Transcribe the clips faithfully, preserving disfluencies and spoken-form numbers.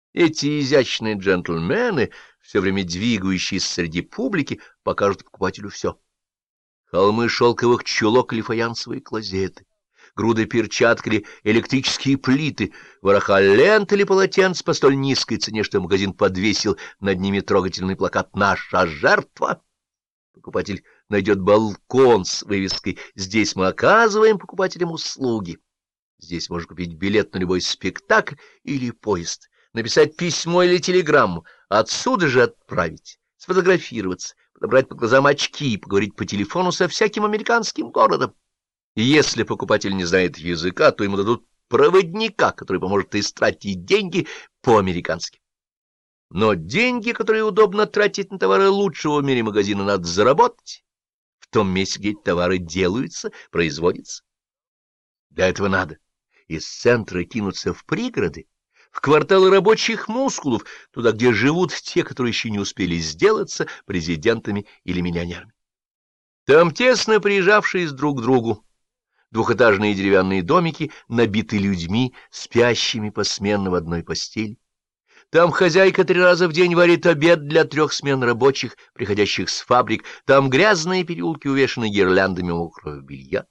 Эти изящные джентльмены, все время двигающиеся среди публики, покажут покупателю все. Холмы шелковых чулок или фаянсовые клозеты, груды перчаток или электрические плиты, вороха лент или полотенц по столь низкой цене, что магазин подвесил над ними трогательный плакат «Наша жертва». Покупатель найдет балкон с вывеской «Здесь мы оказываем покупателям услуги». Здесь можно купить билет на любой спектакль или поезд, написать письмо или телеграмму, отсюда же отправить, сфотографироваться, подобрать по глазам очки и поговорить по телефону со всяким американским городом. И если покупатель не знает языка, то ему дадут проводника, который поможет истратить деньги по-американски. Но деньги, которые удобно тратить на товары лучшего в мире магазина, надо заработать в том месте, где эти товары делаются, производятся. Для этого надо из центра кинуться в пригороды, в кварталы рабочих мускулов, туда, где живут те, которые еще не успели сделаться президентами или миллионерами. Там тесно прижавшись друг к другу, двухэтажные деревянные домики набиты людьми, спящими посменно в одной постели. Там хозяйка три раза в день варит обед для трех смен рабочих, приходящих с фабрик. Там грязные переулки увешаны гирляндами мокрого белья.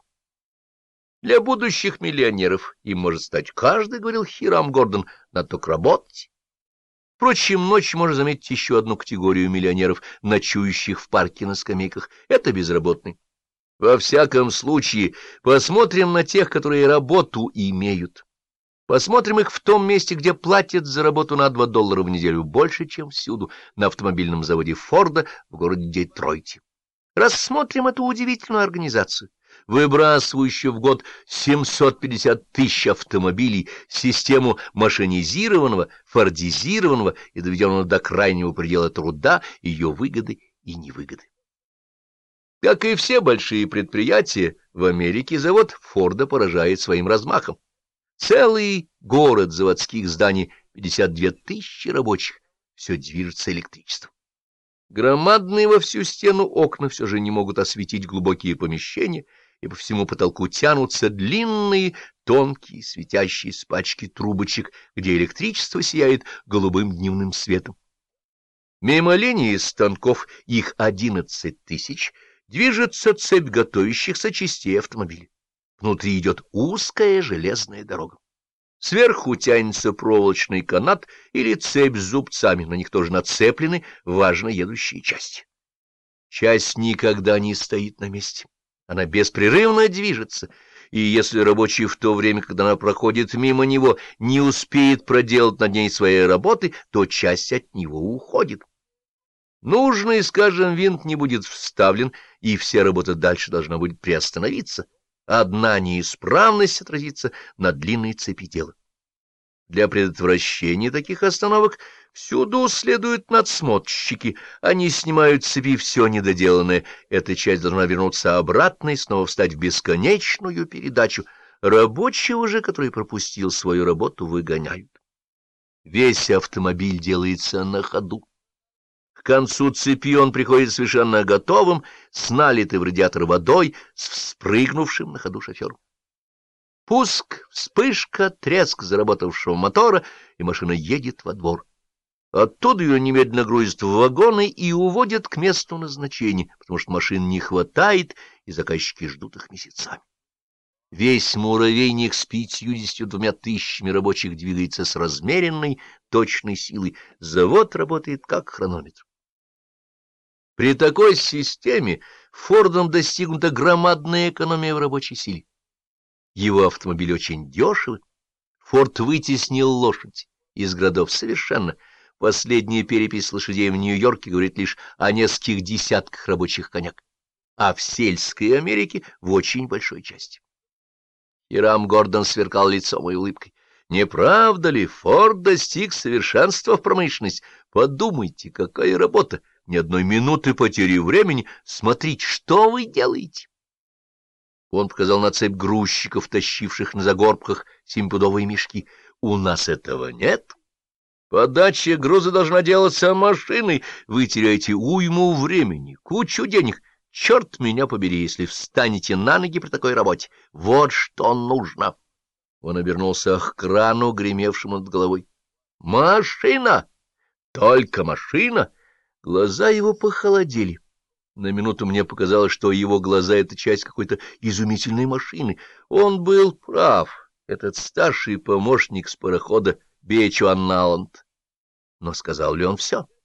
Для будущих миллионеров им может стать каждый, — говорил Хирам Гордон, — надо только работать. Впрочем, ночью можно заметить еще одну категорию миллионеров, ночующих в парке на скамейках. Это безработные. Во всяком случае, посмотрим на тех, которые работу имеют. Посмотрим их в том месте, где платят за работу на два доллара в неделю больше, чем всюду, на автомобильном заводе Форда в городе Детройте. Рассмотрим эту удивительную организацию, выбрасывающую в год семьсот пятьдесят тысяч автомобилей, систему машинизированного, фордизированного и доведенного до крайнего предела труда, ее выгоды и невыгоды. Как и все большие предприятия в Америке, завод Форда поражает своим размахом. Целый город заводских зданий, пятьдесят две тысячи рабочих, все движется электричеством. Громадные во всю стену окна все же не могут осветить глубокие помещения, и по всему потолку тянутся длинные, тонкие, светящиеся пачки трубочек, где электричество сияет голубым дневным светом. Мимо линии станков, их одиннадцать тысяч, движется цепь готовящихся частей автомобиля. Внутри идет узкая железная дорога. Сверху тянется проволочный канат или цепь с зубцами, на них тоже нацеплены важно едущие части. Часть никогда не стоит на месте. Она беспрерывно движется, и если рабочий в то время, когда она проходит мимо него, не успеет проделать над ней своей работы, то часть от него уходит. Нужный, скажем, винт не будет вставлен, и вся работа дальше должна будет приостановиться. Одна неисправность отразится на длинной цепи дела. Для предотвращения таких остановок всюду следуют надсмотрщики. Они снимают с цепи все недоделанное. Эта часть должна вернуться обратно и снова встать в бесконечную передачу. Рабочего же, который пропустил свою работу, выгоняют. Весь автомобиль делается на ходу. К концу цепи он приходит совершенно готовым, с налитой в радиатор водой, с вспрыгнувшим на ходу шофером. Пуск, вспышка, треск заработавшего мотора, и машина едет во двор. Оттуда ее немедленно грузят в вагоны и уводят к месту назначения, потому что машин не хватает, и заказчики ждут их месяцами. Весь муравейник с пятьюдесятью двумя тысячами рабочих двигается с размеренной, точной силой. Завод работает как хронометр. При такой системе Фордом достигнута громадная экономия в рабочей силе. Его автомобиль очень дешевый. Форд вытеснил лошадь из городов совершенно. Последняя перепись лошадей в Нью-Йорке говорит лишь о нескольких десятках рабочих коняк, а в сельской Америке в очень большой части. Хирам Гордон сверкал лицом и улыбкой. Не правда ли, Форд достиг совершенства в промышленности? Подумайте, какая работа! Ни одной минуты потери времени. Смотрите, что вы делаете. Он показал на цепь грузчиков, тащивших на загорбках семипудовые мешки. У нас этого нет. Подача груза должна делаться машиной. Вы теряете уйму времени, кучу денег. Черт меня побери, если встанете на ноги при такой работе. Вот что нужно. Он обернулся к крану, гремевшему над головой. Машина! Только машина! Глаза его похолодели. На минуту мне показалось, что его глаза — это часть какой-то изумительной машины. Он был прав, этот старший помощник с парохода Бечуанналанд. Но сказал ли он все?